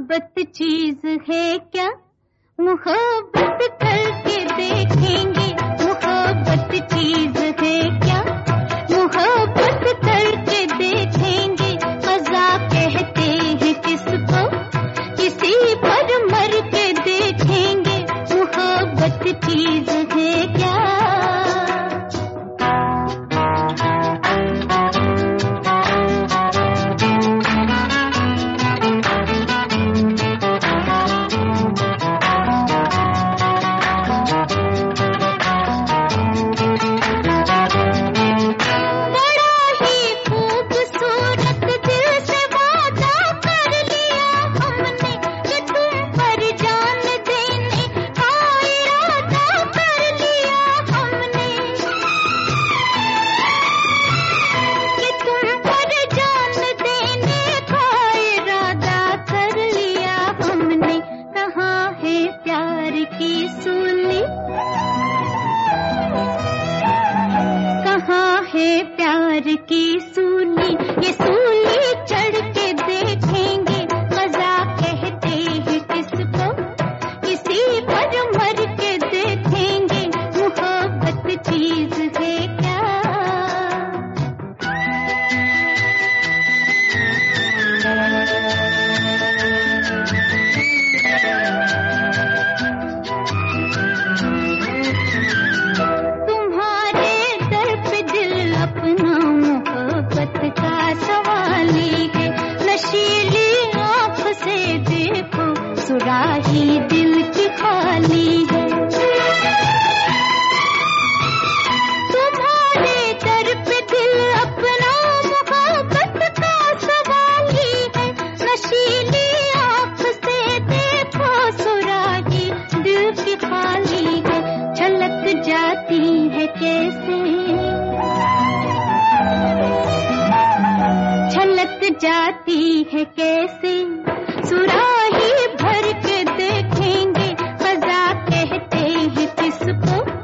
मोहब्बत चीज है क्या, मोहब्बत करके देखेंगे। मोहब्बत चीज है क्या, मोहब्बत करके देखेंगे। मजा कहते हैं किसको, किसी पर मर के देखेंगे। मोहब्बत चीज है क्या। प्यार की सूली, ये सूली चढ़ के देखेंगे। मजा कहते हैं किसको, किसी पर मर के देखेंगे। मोहब्बत चीज है क्या। मोहब्बत का सवाली है, नशीली आँख से देखो, सुराही दिल की खाली है। तुम्हारे दर पे दिल अपना, मोहब्बत का सवाली है, नशीली आँख से देखो, सुराही दिल की खाली है। छलक जाती है कैसे, छलक जाती है कैसे, सुराही भर के देखेंगे। मजा कहते हैं किसको,